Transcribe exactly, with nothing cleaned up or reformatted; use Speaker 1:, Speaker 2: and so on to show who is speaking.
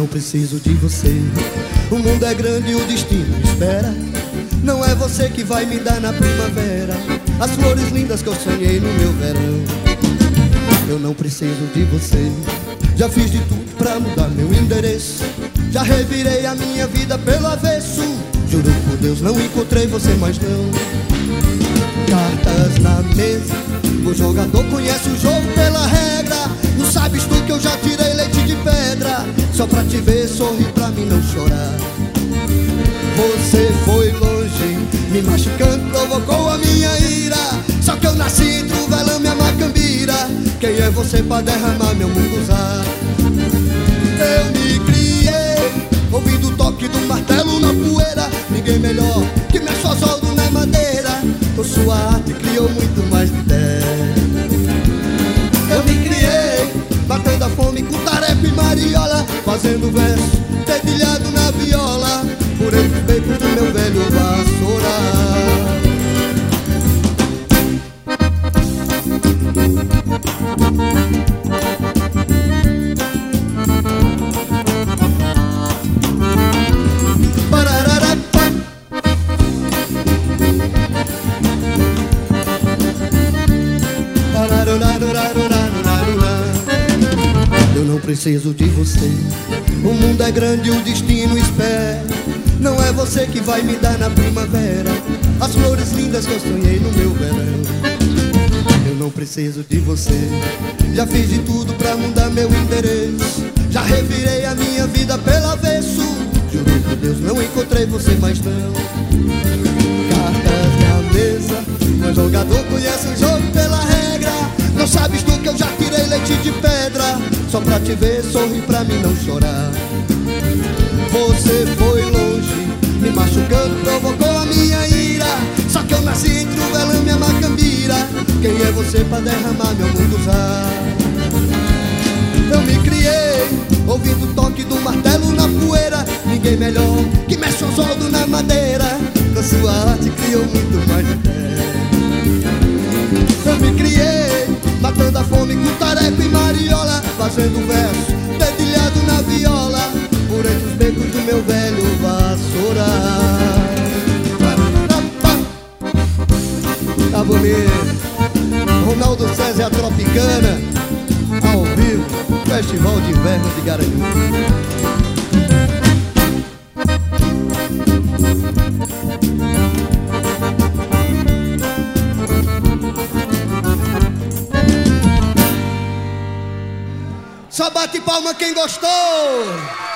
Speaker 1: não preciso de você. O mundo é grande e o destino espera. Não é você que vai me dar na primavera as flores lindas que eu sonhei no meu verão. Eu não preciso de você. Já fiz de tudo pra mudar meu endereço. Já revirei a minha vida pelo avesso. Juro por Deus, não encontrei você mais não. Cartas na mesa, o jogador conhece o jogo pela regra. Não sabes tu que eu já tirei leite de pedra só pra te ver sorrir, pra mim não chorar. Você foi longe, me machucando, provocou a minha ira. Só que eu nasci entre o velão e a macambira. Quem é você pra derramar meu munguzá? Eu me criei ouvindo o toque do martelo na poeira. Ninguém melhor que mexe o soldo na madeira. Com sua arte criou muito mais de ideia. Eu me criei batendo a fome com tarefa e mariola, fazendo verso dedilhado na viola, por entre os becos do meu velho vassoura. Eu não preciso de você. O mundo é grande e o destino espera. Não é você que vai me dar na primavera as flores lindas que eu sonhei no meu verão. Eu não preciso de você. Já fiz de tudo pra mudar meu endereço. Já revirei a minha vida pelo avesso. Juro por Deus, não encontrei você mais não. Cartas na mesa, meu jogador conhece o jogo pela regra. Não sabes tu que eu já tirei leite de pedra só pra te ver sorrir, pra mim não chorar. Você foi longe, me machucando, provocou a minha ira. Só que eu nasci entre o velão e a macambira. Quem é você pra derramar meu munguzá? Eu me criei ouvindo o toque do martelo na poeira. Ninguém melhor que mexe o soldo na madeira. Com sua arte criou muito mais ideia. Eu me criei matando a fome com tarefa e mariola, fazendo verso dedilhado na viola, por entre os becos do meu velho vassoura. Tá bonito. Ronaldo César e a Tropicana ao vivo, Festival de Inverno de Garanhuns. Só bate palma quem gostou.